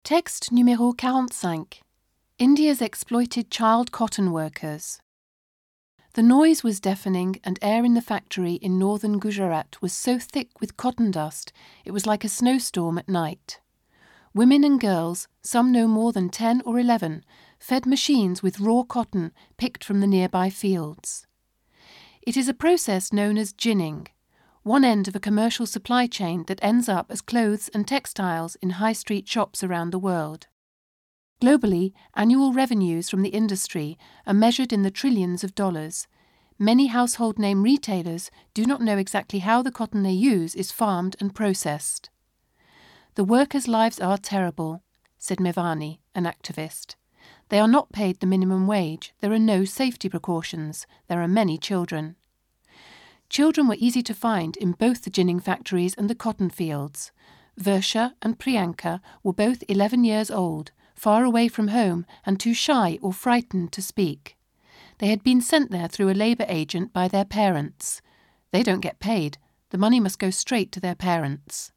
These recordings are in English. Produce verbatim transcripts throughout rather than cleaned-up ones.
Texte numéro quarante-cinq. India's exploited child cotton workers. The noise was deafening, and air in the factory in northern Gujarat was so thick with cotton dust it was like a snowstorm at night. Women and girls, some no more than ten or eleven, fed machines with raw cotton picked from the nearby fields. It is a process known as ginning, one end of a commercial supply chain that ends up as clothes and textiles in high street shops around the world. Globally, annual revenues from the industry are measured in the trillions of dollars. Many household name retailers do not know exactly how the cotton they use is farmed and processed. The workers' lives are terrible, said Mevani, an activist. They are not paid the minimum wage, there are no safety precautions, there are many children. Children were easy to find in both the ginning factories and the cotton fields. Versha and Priyanka were both eleven years old, far away from home and too shy or frightened to speak. They had been sent there through a labour agent by their parents. They don't get paid. The money must go straight to their parents.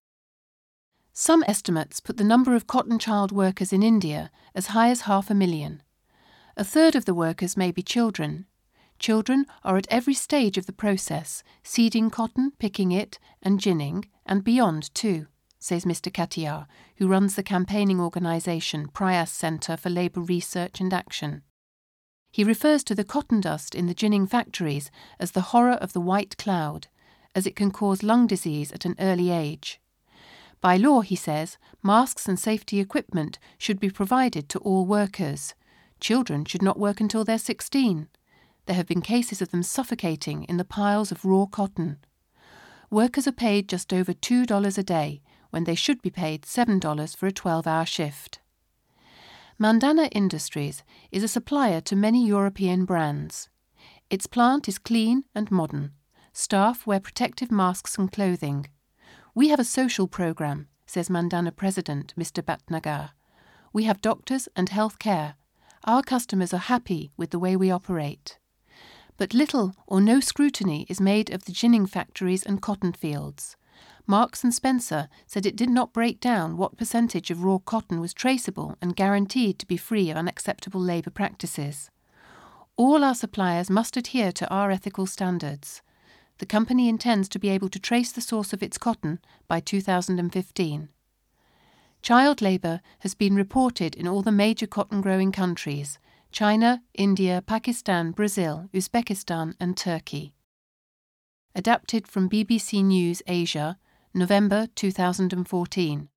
Some estimates put the number of cotton child workers in India as high as half a million. A third of the workers may be children. Children are at every stage of the process, seeding cotton, picking it, and ginning, and beyond too, says Mister Katiyar, who runs the campaigning organisation Prayas Centre for Labour Research and Action. He refers to the cotton dust in the ginning factories as the horror of the white cloud, as it can cause lung disease at an early age. By law, he says, masks and safety equipment should be provided to all workers. Children should not work until they're sixteen. There have been cases of them suffocating in the piles of raw cotton. Workers are paid just over two dollars a day, when they should be paid seven dollars for a twelve-hour shift. Mandana Industries is a supplier to many European brands. Its plant is clean and modern. Staff wear protective masks and clothing. We have a social programme, says Mandana President Mister Bhatnagar. We have doctors and health care. Our customers are happy with the way we operate. But little or no scrutiny is made of the ginning factories and cotton fields. Marks and Spencer said it did not break down what percentage of raw cotton was traceable and guaranteed to be free of unacceptable labour practices. All our suppliers must adhere to our ethical standards. The company intends to be able to trace the source of its cotton by two thousand fifteen. Child labour has been reported in all the major cotton-growing countries: China, India, Pakistan, Brazil, Uzbekistan and Turkey. Adapted from B B C News Asia, November two thousand fourteen.